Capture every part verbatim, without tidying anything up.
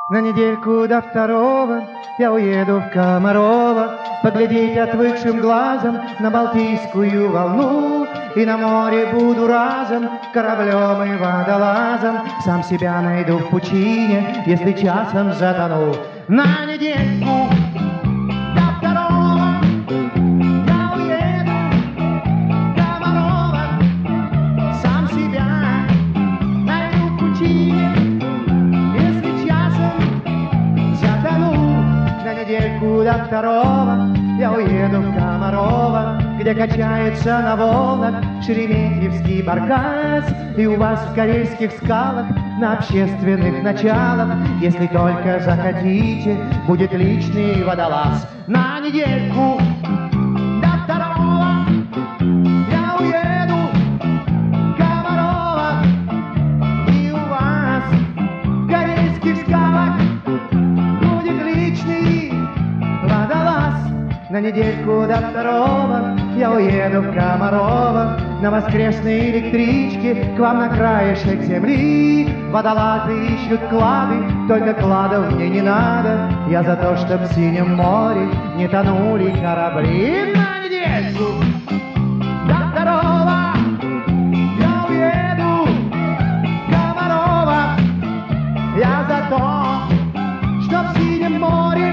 На недельку до второго я уеду в Комарово, поглядеть отвыкшим глазом на Балтийскую волну. И на море буду разом кораблем и водолазом, сам себя найду в пучине, если часом затону. На недельку до второго я уеду в Комарово, сам себя найду в пучине, если часом затону. На недельку до второго я уеду в Комарово, где качается на волнах шереметьевский баркас, и у вас в карельских скалах на общественных началах, если только захотите, будет личный водолаз. На недельку до второго я уеду в Комарово, и у вас в карельских скалах будет личный водолаз. На недельку до второго я уеду в Комарово на воскресной электричке к вам на краешек земли. Водолазы ищут клады, только кладов мне не надо. Я за то, чтоб в синем море не тонули корабли. На недельку до второго я уеду в Комарово. Я за то, чтоб в синем море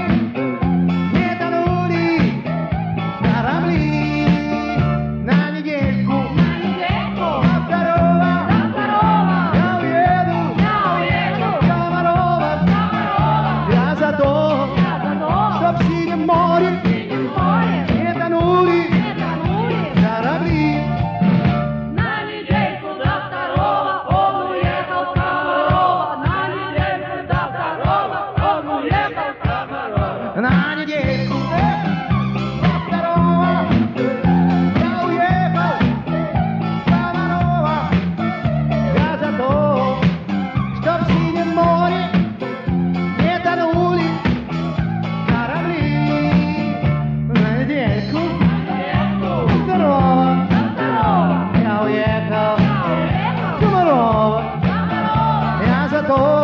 todo.